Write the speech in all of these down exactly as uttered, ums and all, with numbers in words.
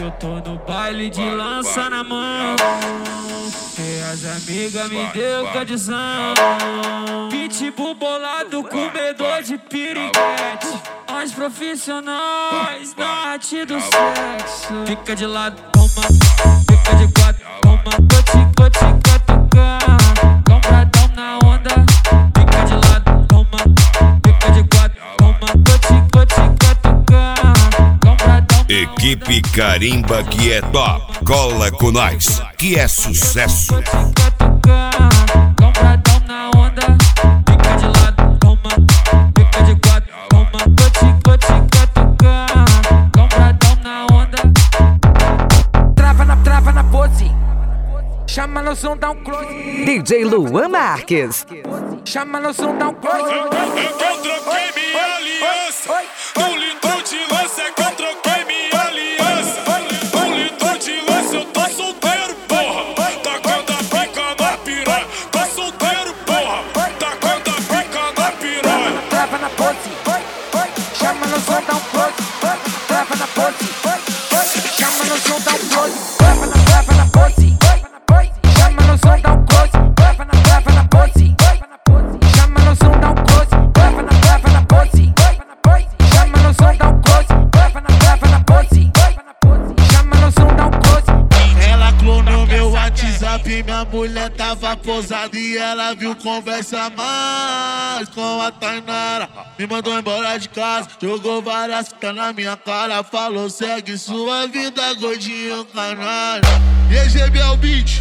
eu tô no baile de lança na mão. E as amigas me deu condição. Pitbull bolado com medo de piriguete. Os profissionais da arte do sexo. Fica de lado, toma. Fica de quatro, toma. Vou te, vou te catucar. Compradão na onda. Fica de lado, toma. Fica de quatro, toma. Vou te, vou te catucar. Compradão na onda. Equipe Carimba que é top. Cola com nós, que é sucesso. Vou te catucar. Compradão na onda. Fica de lado, toma. Fica de quatro, toma. Vou te, vou te catucar. Compradão na onda. Trava na, trava na pose. Chama no som, dá um close. D J Luan Marques. Chama no som, dá um close. Eu, eu, eu troquei minha aliança. No litro de lança é que eu troquei minha aliança. No litro de lança eu tô solteiro, porra. Tacando a pica na piranha. Tô solteiro, porra. Tacando a pica na piranha. Trava na pose. Chama no som, dá um close. Trava na pose. Chama no som, dá um close. Trava na, trava na pose. Chama no som, dá um close. Trava na, trava na pose. Chama no som, dá um close. Trava na, trava na pose. Chama no som, dá um close. Trava na, trava na pose. Chama no som, dá um close. Ela clonou meu WhatsApp, minha mulher tava posada e ela viu conversa mais com a Tainara. Me mandou embora de casa, jogou várias fitas na minha cara. Falou, segue sua vida, gordinho canalha. E aí, G B é o beat.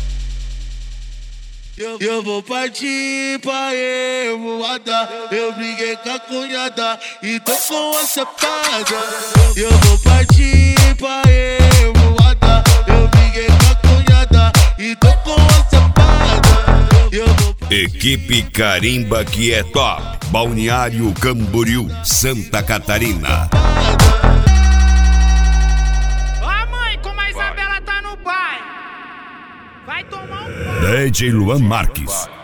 Eu, eu vou partir pra revoada. Eu briguei com a cunhada e tô com a sapada. Eu vou partir pra revoada. Eu briguei com a cunhada e tô com a sapada. Eu vou... Equipe Carimba que é top. Balneário Camboriú, Santa Catarina. Ó mãe, como a Isabela tá no baile. Vai tomar um pau. D J Luan Marques.